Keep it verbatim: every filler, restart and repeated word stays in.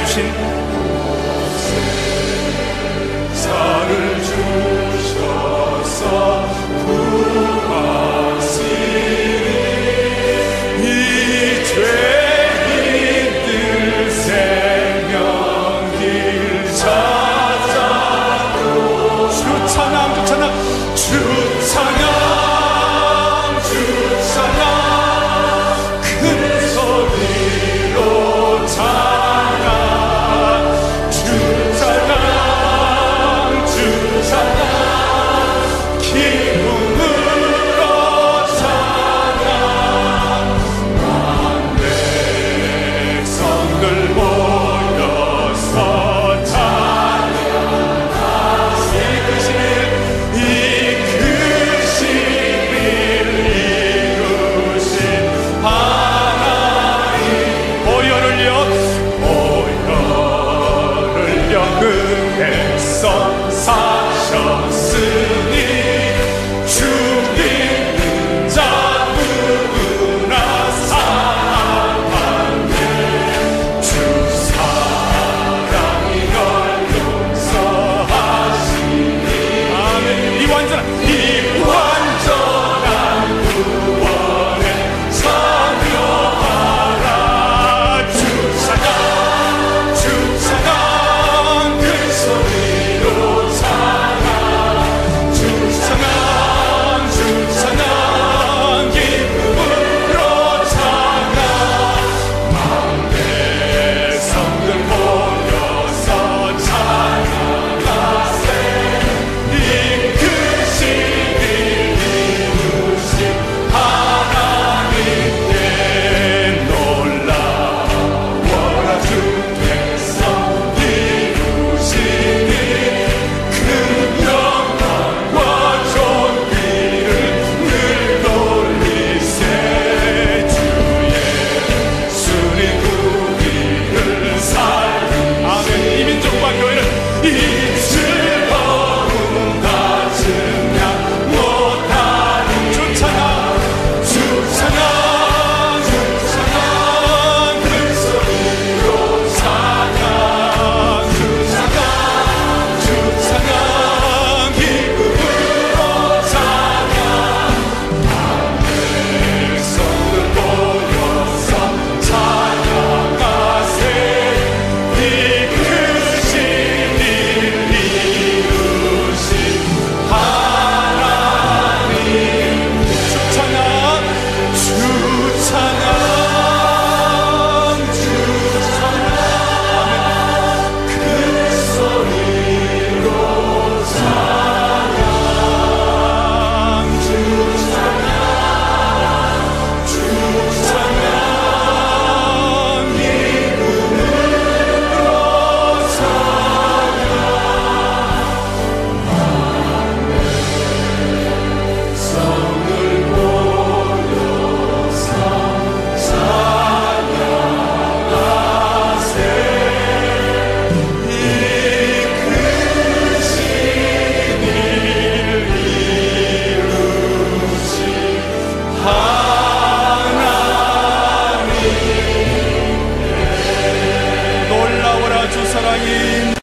주신 세상을 주셔서 구하시니 이 죄인들 생명길 찾아도 주 찬양 주 찬양 주 찬양 주 찬양 큰 소리로 찬양 주 찬양 주 찬양 기쁨으로 찬양 만 백성들 모여서 찬양하시 이 크신 일 이루신 하나님 보혈을요 보혈을요 그 백성 사셨으니 주 믿는 자 누구나 사랑받네 주 사랑이 널 용서하시니 아멘. 이 완전한 이 완전한 구원에 참여하라 주 찬양 주 찬양 큰 소리로 찬양 주 찬양 주 찬양 기쁨으로 찬양 만 백성들 모여서 찬양하세 이 크신 일 이루신 하나님께 놀라워라 주 백성 이루시니 큰 영광과 존귀를 늘 돌리세 주의 순이 우리를 살리 아멘. 이 민족과 교회는 이 즐거움 같은 양 못하니 주 찬양 주 찬양 주 찬양 큰 소리로 찬양 주 찬양 주 찬양 기쁨으로 찬양 만 백성들 모여서 찬양하세 이 크신 일 이루신 하나님 주 찬양 주 찬양 주 찬양 큰 소리로 찬양 주 찬양 주 찬양 기쁨으로 찬양 성을 모여서 찬양하세 이 크신 일 이루신 하나님 놀라워라 주 사랑이